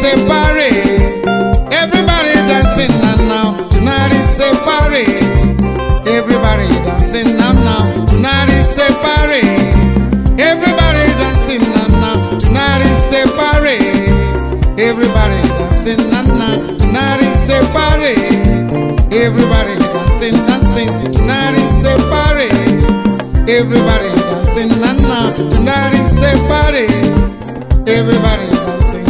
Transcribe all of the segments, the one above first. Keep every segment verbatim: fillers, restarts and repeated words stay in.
party. Everybody dancing now now. Tonight is a party. Everybody dancing now now. Tonight is a party. Everybody dancing now now. Tonight is a party. Everybody dancing now now. Tonight is a party. Everybody dancing, dancing. Tonight is a party. Everybody dancing now now. Tonight is a party. Everybody dancing.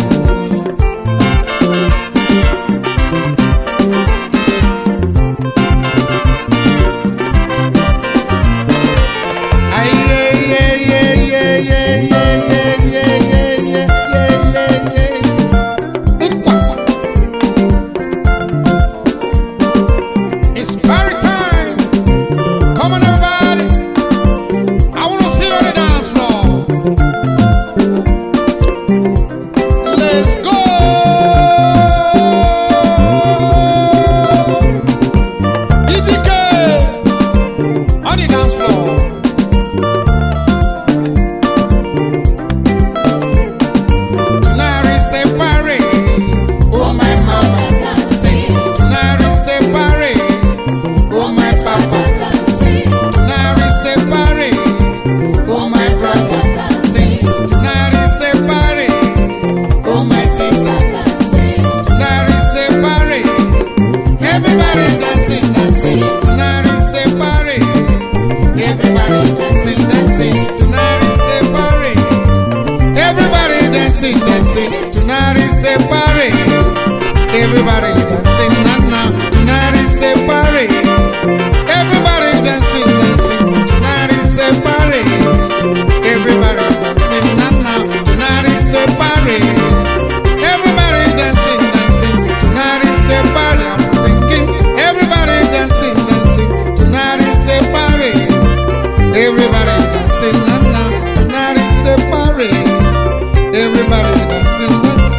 It's party time. Come on, everybody. I want to see you on the dance floor. Let's go. D D K on the dance floor. Tonight is a party. Oh, my mama dancing. Tonight is a party. Oh, my papa dancing. Tonight is a party. Oh, my brother dancing. Tonight is a party. Oh, my sister dancing. Tonight is a party. Everybody dancing, dancing. Tonight is a party. Everybody dancing, dancing. Tonight is a party. Everybody dancing, dancing. Tonight is a party. Everybody dancing now now. Tonight is a party. Everybody dancing, dancing. Tonight is a party. Everybody dancing now now. Tonight is a party. Everybody dancing, dancing. Tonight is a party. I'm singing. Everybody dancing, dancing. Tonight is a party. Everybody dancing now now. Tonight is a party. Everybody dancing.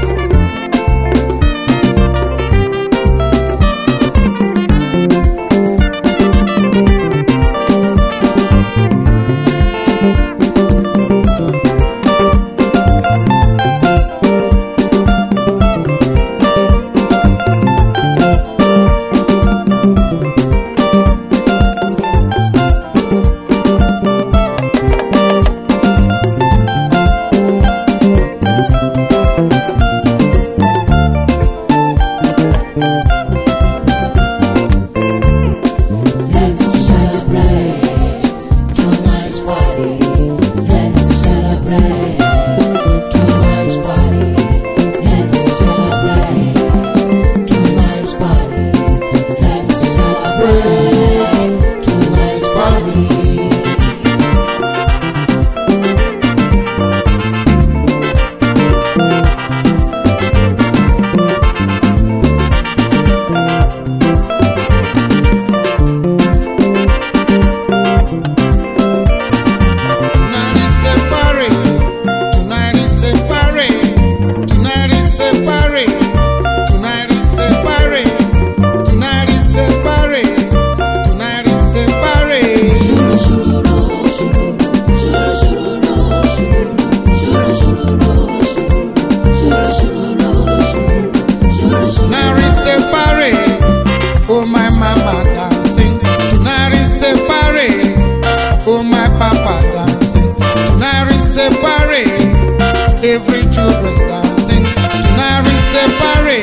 Oh, my mama dancing. Tonight is a party. Oh, my papa dancing. Tonight is a party. Every children dancing. Tonight is a party.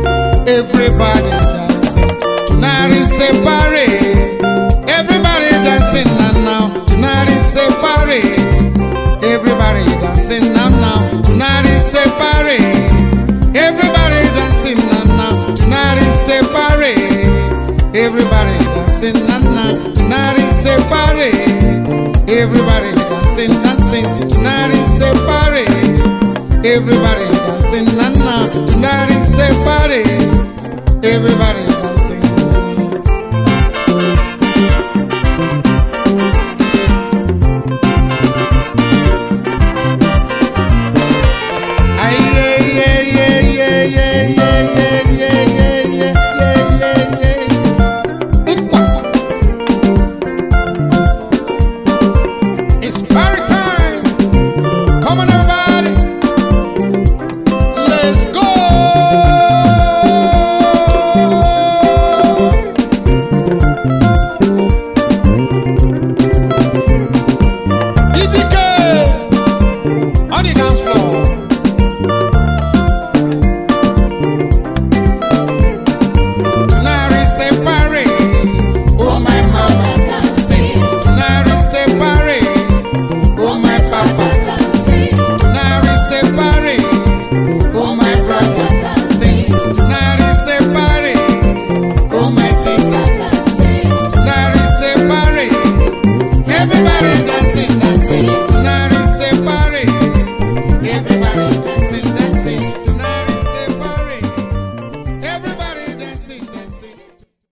Everybody dancing. Tonight is a party. Everybody dancing now now. Tonight is a party. Everybody dancing now now. Tonight is a party. Everybody dancing now now. Tonight is a party. Everybody dancing now now. Tonight is a party. Everybody dancing, dancing. Tonight is a party. Everybody dancing now now. Tonight is a party. Everybody dancing. It's party time. Come on.